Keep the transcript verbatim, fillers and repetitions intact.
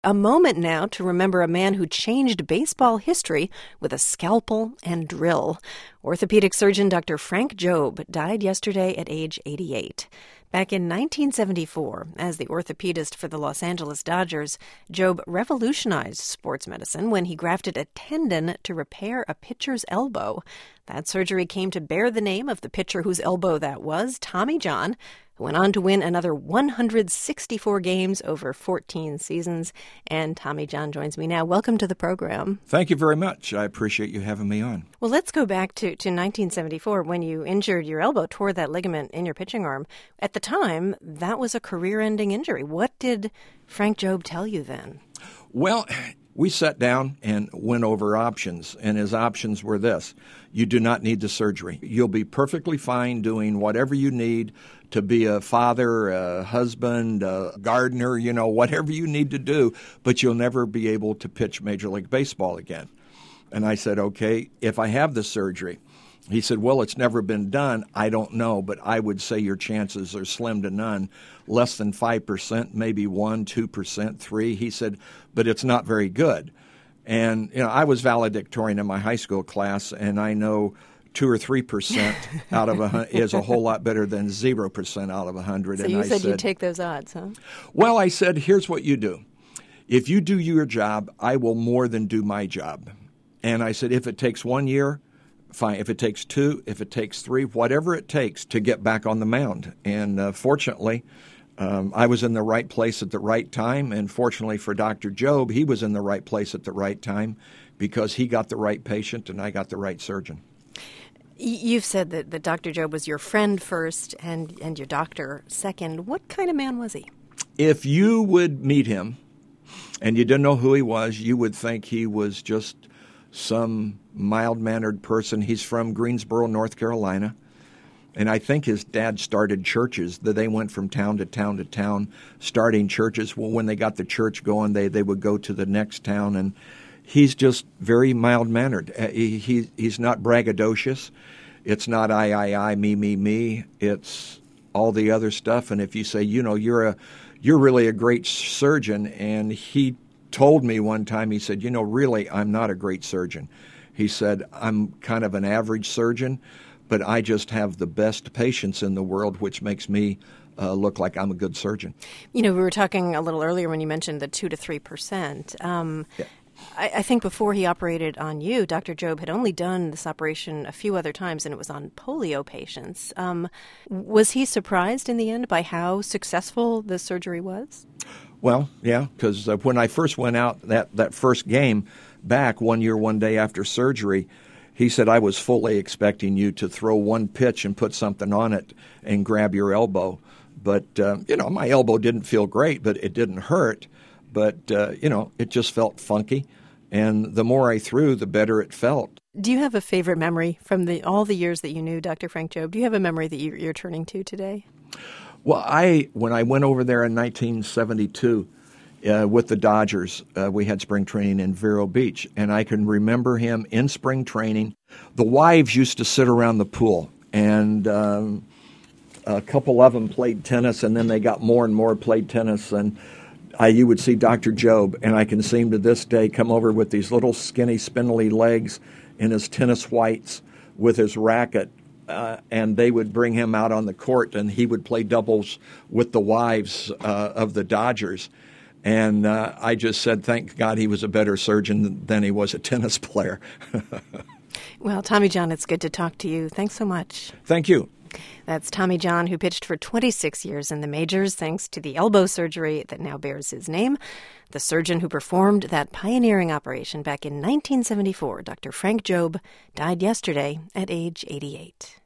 A moment now to remember a man who changed baseball history with a scalpel and drill. Orthopedic surgeon Doctor Frank Jobe died yesterday at age eighty-eight. Back in nineteen seventy-four, as the orthopedist for the Los Angeles Dodgers, Jobe revolutionized sports medicine when he grafted a tendon to repair a pitcher's elbow. That surgery came to bear the name of the pitcher whose elbow that was, Tommy John, who went on to win another one hundred sixty-four games over fourteen seasons. And Tommy John joins me now. Welcome to the program. Thank you very much. I appreciate you having me on. Well, let's go back to, to nineteen seventy-four when you injured your elbow, tore that ligament in your pitching arm. At the time, that was a career-ending injury. What did Frank Jobe tell you then? Well, we sat down and went over options, and his options were this. You do not need the surgery. You'll be perfectly fine doing whatever you need to be a father, a husband, a gardener, you know, whatever you need to do, but you'll never be able to pitch Major League Baseball again. And I said, okay, if I have the surgery. He said, well, it's never been done. I don't know, but I would say your chances are slim to none, less than five percent, maybe one, two percent, three. He said, but it's not very good. And, you know, I was valedictorian in my high school class, and I know two or three percent out of a hundred is a whole lot better than zero percent out of a hundred. So and you I said, said you'd take those odds, huh? Well, I said, here's what you do. If you do your job, I will more than do my job. And I said, if it takes one year, fine. If it takes two, if it takes three, whatever it takes to get back on the mound. And uh, fortunately, um, I was in the right place at the right time. And fortunately for Doctor Jobe, he was in the right place at the right time because he got the right patient and I got the right surgeon. You've said that, that Doctor Jobe was your friend first and, and your doctor second. What kind of man was he? If you would meet him and you didn't know who he was, you would think he was just some mild-mannered person. He's from Greensboro, North Carolina. And I think his dad started churches. They went from town to town to town, starting churches. Well, when they got the church going, they, they would go to the next town. And he's just very mild-mannered. He, he, he's not braggadocious. It's not I, I, I, me, me, me. It's all the other stuff. And if you say, you know, you're a, you're really a great surgeon, and he told me one time, he said, you know, really, I'm not a great surgeon. He said, I'm kind of an average surgeon, but I just have the best patients in the world, which makes me uh, look like I'm a good surgeon. You know, we were talking a little earlier when you mentioned the two to three percent. Um, yeah. I, I think before he operated on you, Doctor Jobe had only done this operation a few other times, and it was on polio patients. Um, was he surprised in the end by how successful the surgery was? Well, yeah, because uh, when I first went out that, that first game back one year, one day after surgery, he said, I was fully expecting you to throw one pitch and put something on it and grab your elbow. But, uh, you know, my elbow didn't feel great, but it didn't hurt. But, uh, you know, it just felt funky. And the more I threw, the better it felt. Do you have a favorite memory from the all the years that you knew Doctor Frank Jobe? Do you have a memory that you, you're turning to today? Well, I when I went over there in nineteen seventy-two uh, with the Dodgers, uh, we had spring training in Vero Beach, and I can remember him in spring training. The wives used to sit around the pool, and um, a couple of them played tennis, and then they got more and more played tennis, and I, you would see Doctor Jobe, and I can see him to this day come over with these little skinny, spindly legs in his tennis whites with his racket. Uh, and they would bring him out on the court, and he would play doubles with the wives uh, of the Dodgers. And uh, I just said, thank God he was a better surgeon than he was a tennis player. Well, Tommy John, it's good to talk to you. Thanks so much. Thank you. That's Tommy John, who pitched for twenty-six years in the majors thanks to the elbow surgery that now bears his name. The surgeon who performed that pioneering operation back in nineteen seventy-four, Doctor Frank Jobe, died yesterday at age eighty-eight.